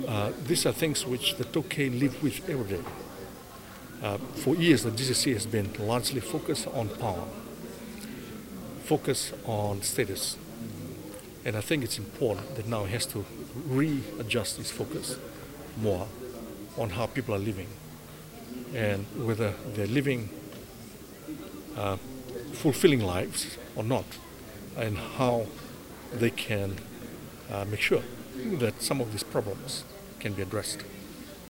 These are things which the Tokay live with every day. For years, the GCC has been largely focused on power, focused on status. And I think it's important that now it has to readjust its focus more on how people are living and whether they're living fulfilling lives or not, and how they can make sure that some of these problems can be addressed.